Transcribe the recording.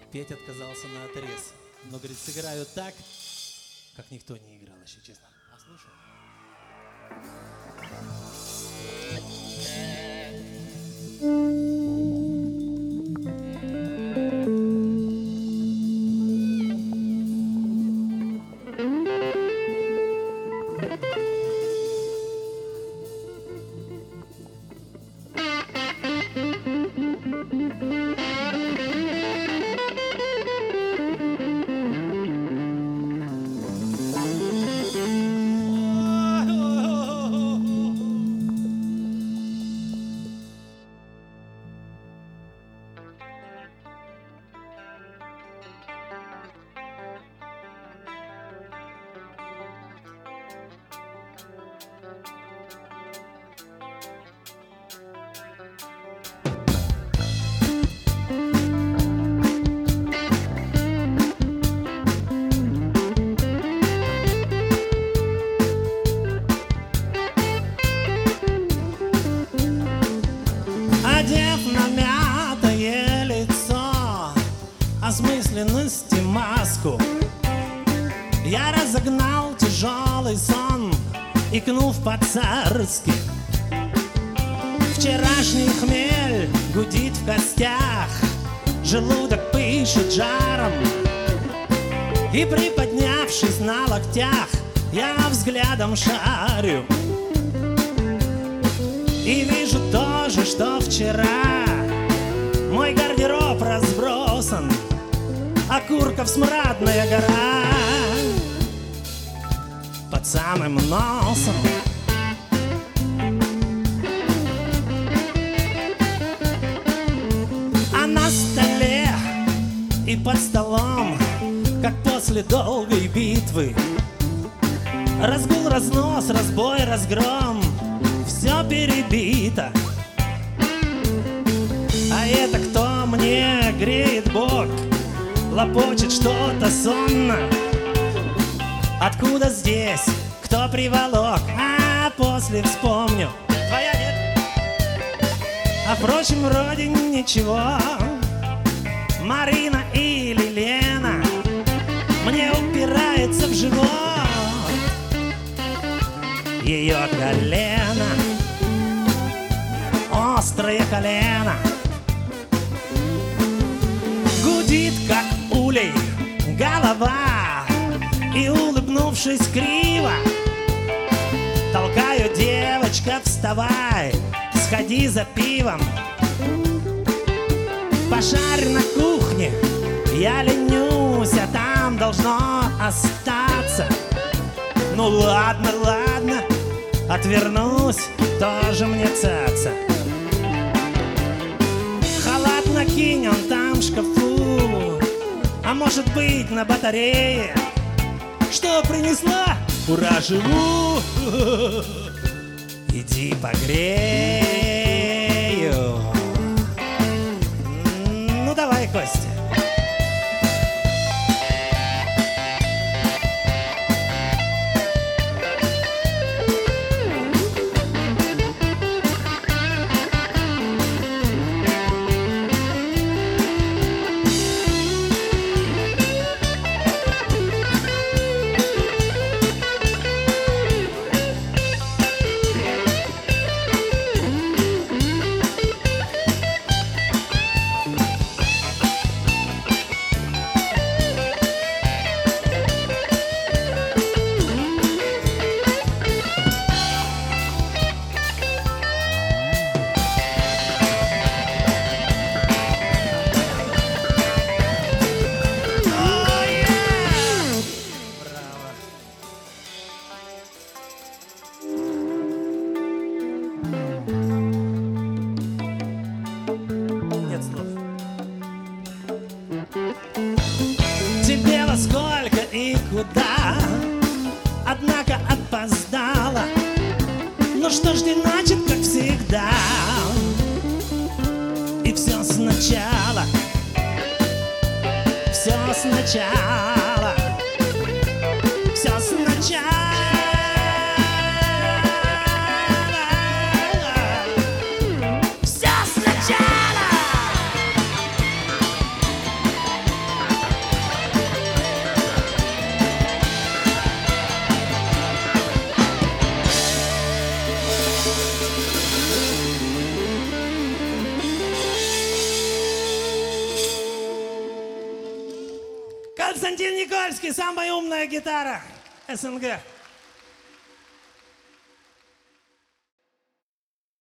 Петь отказался на отрез. Но, говорит, сыграю так, как никто не играл еще, честно. А слушай. Одев намятое лицо, осмысленность и маску, я разогнал тяжелый сон, икнув по-царски. Вчерашний хмель гудит в костях, желудок пышет жаром, и, приподнявшись на локтях, я взглядом шарю и вижу то же, что вчера. Мой гардероб разбросан, окурков смрадная гора под самым носом. А на столе и под столом, как после долгой битвы, разгул, разнос, разбой, разгром, все перебито. А это кто мне греет бок, лопочет что-то сонно? Откуда здесь, кто приволок? А после вспомню, твоя нет. А впрочем, вроде ничего. Марина или Лена мне упирается в живот ее колено, острое колено. Гудит, как улей, голова, и, улыбнувшись криво, толкаю: девочка, вставай, сходи за пивом. Пошарь на кухне, я ленюсь, а там должно остаться. Ну ладно, ладно, отвернусь, тоже мне цаца. Халат накинь, он там в шкафу, а может быть на батарее. Что принесла? Ура, живу! Иди погрею. Ну давай, Костя. Тебе во сколько и куда, однако опоздала. Ну что ж, значит, как всегда, и все сначала, все сначала, все сначала. Константин Никольский, самая умная гитара СНГ.